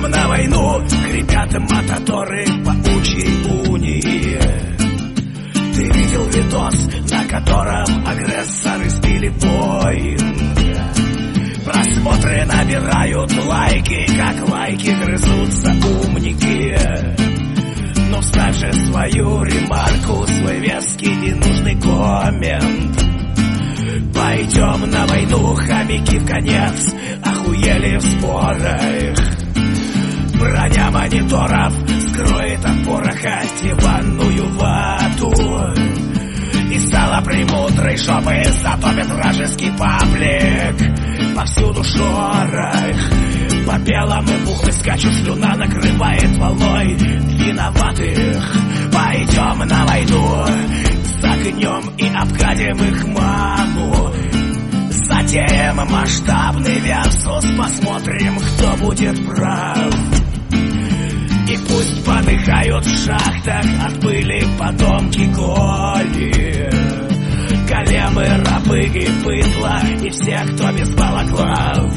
Пойдем на войну, хрипят мототоры паучьей унии. Ты видел видос, на котором агрессоры сбили Боинг? Просмотры набирают лайки, как лайки грызутся умники. Но вставь же свою ремарку, свой веский и нужный коммент. Пойдем на войну, хомяки в конец охуели в спорах. Броня мониторов скроет от пороха диванную вату. И стала премудрой жопы затопит вражеский паблик. Повсюду шорох, по белому пухлой скачут, слюна накрывает волной виноватых. Пойдем на войну, загнем и обкатим их маму. Затеем масштабный версус, посмотрим, кто будет прав. И пусть подыхают в шахтах от пыли потомки Коли, големы, рабы и быдло, и все, кто без балаклав.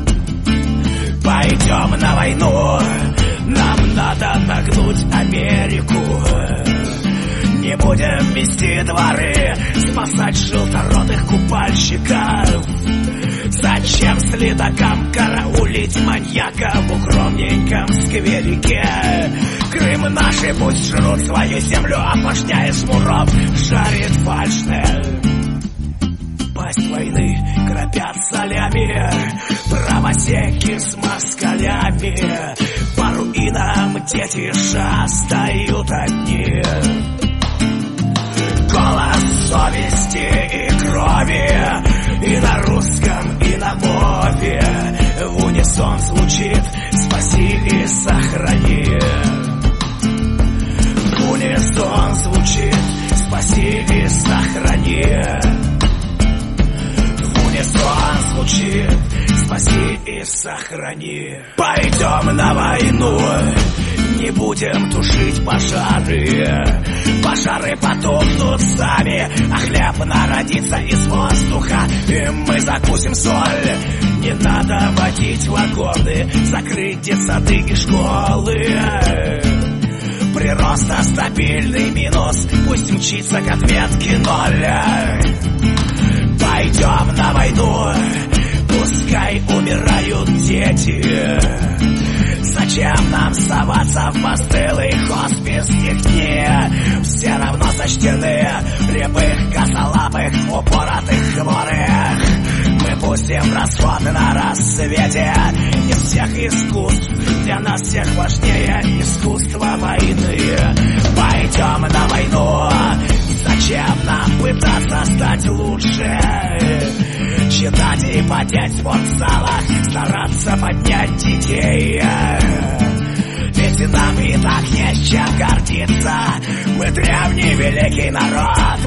Пойдем на войну, нам надо нагнуть Америку. Не будем вести дворы, спасать желторотых купальщиков. Зачем следакам караулить маньяка в укромненьком скверике? Крым наши пусть жрут свою землю, опошняя шмуров жарит фальшное. Пасть войны кропят солями правосеки с москалями. По руинам дети шастают одни. Голос совести и крови, и на русском, и на мове в унисон звучит «Спаси и сохрани». В унисон звучит «Спаси и сохрани». В унисон звучит «Спаси и сохрани». Пойдем на войну, не будем тушить пожары. Пожары потухнут сами, а хлеб народится из воздуха, и мы закусим соль. Не надо водить вагоны, закрыть детсады и школы. Прироста стабильный минус, пусть мчится к отметке ноль. Пойдем на войну, пускай умирают дети. Зачем нам соваться в постылый хоспис их дни? Все равно сочтены рябых, косолапых, упоротых хворых. Мы пустим расходы на рассвете. Из всех искусств для нас всех важнее искусство войны. Пойдем на войну, зачем нам пытаться стать лучше? Читать и потеть в спортзалах, стараться поднять детей. Ведь нам и так есть чем гордиться. Мы древний великий народ.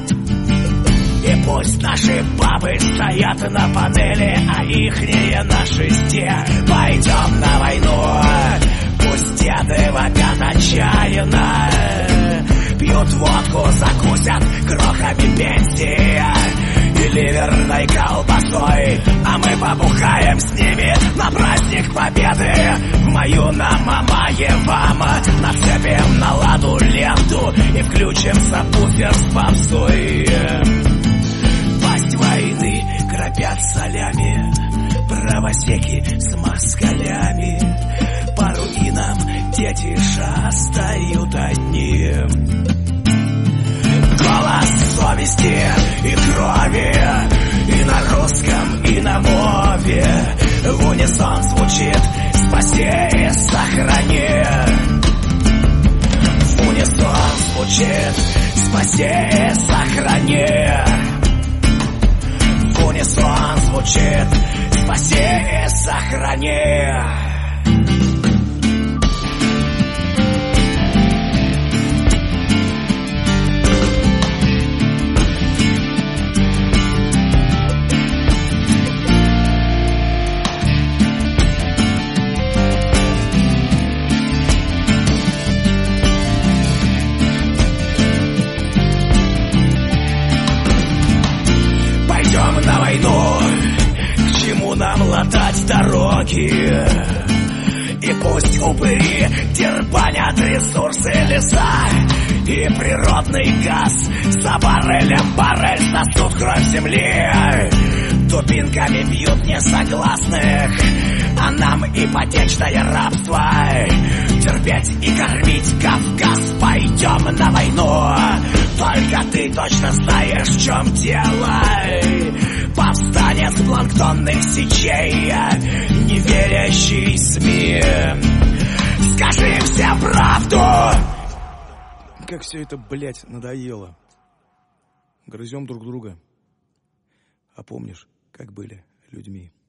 И пусть наши бабы стоят на панели, а ихние на шесте. Пойдем на войну, пусть деды вопят отчаянно, пьют водку, закусят крохами пенсии и ливерной колбасой, а мы побухаем с ними на праздник Победы. В мою намамаем вам нацепим на ладу ленту и включим сабвуфер с попсой. Пасть войны кропят солями правосеки с москалями. По руинам дети шастают одни. Голос совести и крови, и на русском, и на мове в унисон звучит «Спаси и сохрани». В унисон звучит «Спаси и сохрани». В унисон звучит «Спаси и сохрани». Нам латать дороги, и упыри дербанят ресурсы леса и природный газ. За баррелем баррель сосут кровь земли. Дубинками бьют несогласных, а нам ипотечное рабство. Терпеть и кормить Кавказ, пойдем на войну. Только ты точно знаешь, в чем дело. Повстанец планктонных сечей, не верящий СМИ. Скажи им всем правду. Как все это, блядь, надоело. Грызем друг друга. А помнишь, как были людьми?